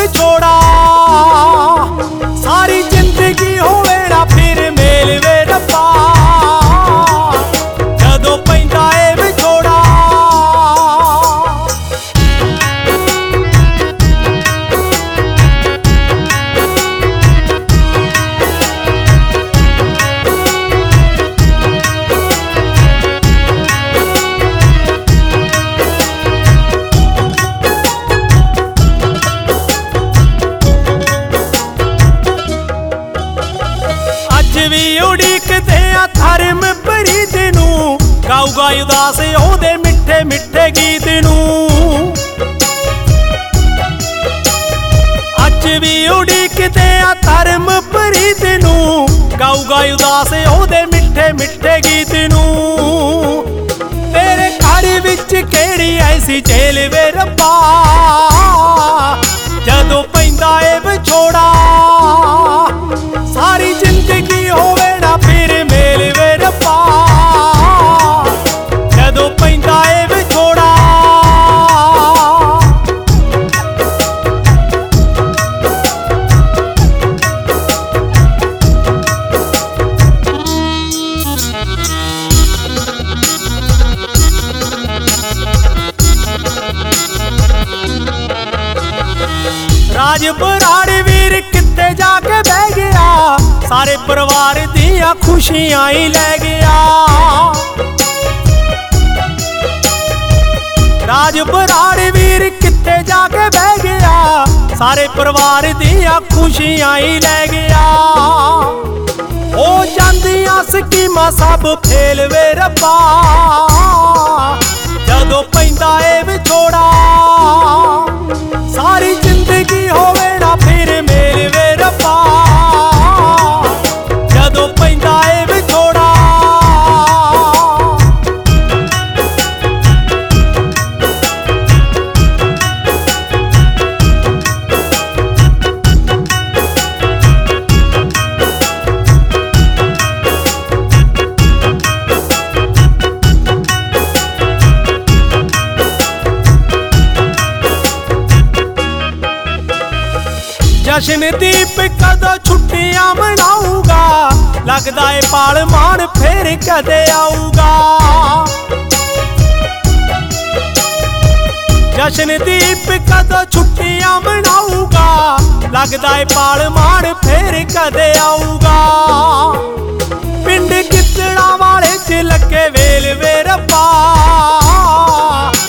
ਵਿਛੋੜਾ ਸਾਰੀ ਜ਼ਿੰਦਗੀ ਹੋਵੇ ਨਾ ਫਿਰ ਮੇਲ ਵੇ ਰੱਬਾ ਜਦੋਂ ਪੈਂਦਾ ਏ ਵਿਛੋੜਾ। ਵੀ ਉਡੀਕਦੇ ਆ ਧਰਮ ਪ੍ਰੀਤ ਨੂੰ ਗਾਊਗਾ ਉਦਾਸ ਉਹਦੇ ਮਿੱਠੇ ਮਿੱਠੇ ਗੀਤ ਨੂੰ। ਅੱਜ ਵੀ ਉਡੀਕਦੇ ਆ ਧਰਮ ਪ੍ਰੀਤ ਨੂੰ ਗਾਊਗਾ ਉਦਾਸ ਉਹਦੇ ਮਿੱਠੇ ਮਿੱਠੇ ਗੀਤ ਨੂੰ। ਤੇਰੇ ਘਰ ਵਿੱਚ ਕਿਹੜੀ ਐਸੀ ਜੇਲ ਵੇ ਰੱਬਾ ਜਦੋਂ ਪੈਂਦਾ ਏ ਵਿਛੋੜਾ ਸਾਰੀ ਜ਼ਿੰਦਗੀ ਹੋਵੇ ਨਾ ਫਿਰ ਮੇਲ ਵੇ ਰੱਬਾ ਜਦੋਂ ਪੈਂਦਾ ਏ ਵਿਛੋੜਾ। ਰਾਜ ਬਰਾੜ ਵੀਰ ਕਿੱਥੇ ਜਾ ਕੇ ਬਹਿ ਗਿਆ ਸਾਰੇ ਪਰਿਵਾਰ ਦੀਆਂ ਖੁਸ਼ੀਆਂ ਹੀ ਲੈ ਗਿਆ। ਰਾਜ ਬਰਾੜ ਵੀਰ ਕਿੱਥੇ ਜਾ ਕੇ ਬਹਿ ਗਿਆ ਸਾਰੇ ਪਰਿਵਾਰ ਦੀਆਂ ਖੁਸ਼ੀਆਂ ਹੀ ਲੈ ਗਿਆ। ਉਹ ਜਾਂਦੀਆਂ ਸਕੀਮਾਂ ਸਭ ਫੇਲ ਵੇ ਰੱਬਾ ਜਦੋਂ ਪੈਂਦਾ ਏ ਵਿਛੋੜਾ ਸਾਰੀ ਜ਼ਿੰਦਗੀ ਹੋਵੇ ਨਾ ਫਿਰ ਮੇਲ ਵੇ ਰੱਬਾ ਜਦੋਂ ਪੈਂਦਾ ਏ ਵਿਛੋੜਾ। ਜਸ਼ਨਦੀਪ ਕਦੋਂ ਛੁੱਟੀਆਂ ਮਨਾਊਗਾ ਲੱਗਦਾ ਏ ਪਾਲ ਮਾਣ ਫੇਰ ਕਦੇ ਆਊਗਾ। ਜਸ਼ਨਦੀਪ ਕਦੋਂ ਛੁੱਟੀਆਂ ਮਨਾਊਗਾ ਲੱਗਦਾ ਏ ਪਾਲ ਮਾਣ ਫੇਰ ਕਦੇ ਆਊਗਾ। ਪਿੰਡ ਗਿੱਦੜਾਂ ਵਾਲੇ ਚ ਲੱਗੇ ਵੇਲ ਵੇ ਰੱਬਾ